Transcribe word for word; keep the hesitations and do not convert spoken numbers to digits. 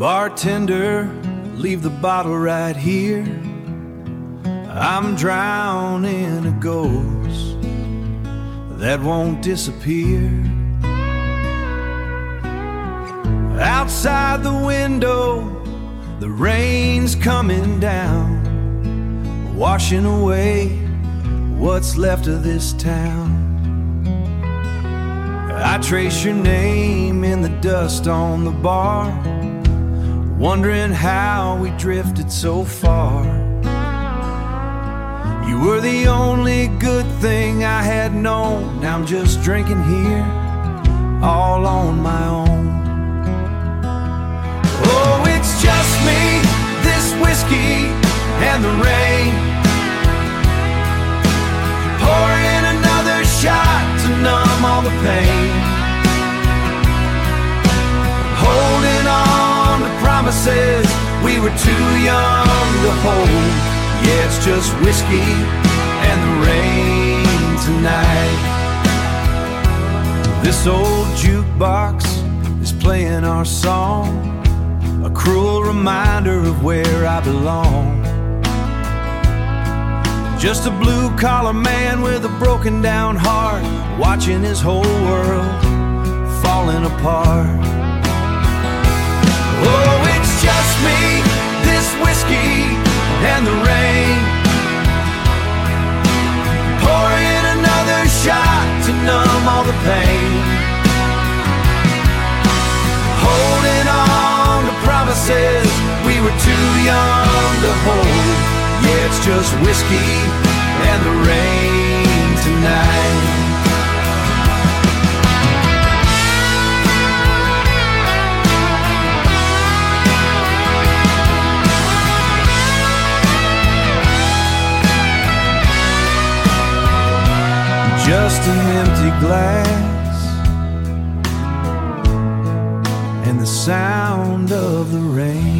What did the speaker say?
Bartender, leave the bottle right here. I'm drowning a ghost that won't disappear. Outside the window, the rain's coming down, washing away what's left of this town. I trace your name in the dust on the bar, wondering how we drifted so far. You were the only good thing I had known. Now I'm just drinking here, all on my own. Oh, it's just me, this whiskey, and the rain. Pouring another shot to numb all the pain. Holding on to promises we were too young to hold. Yeah, it's just whiskey and the rain tonight. This old jukebox is playing our song, a cruel reminder of where I belong. Just a blue-collar man with a broken down heart, watching his whole world falling apart. Oh, it's just me, this whiskey, and the rain. Pouring another shot to numb all the pain. Holding on to promises we were too young to hold. Yeah, it's just whiskey and the rain tonight. Just an empty glass and the sound of the rain.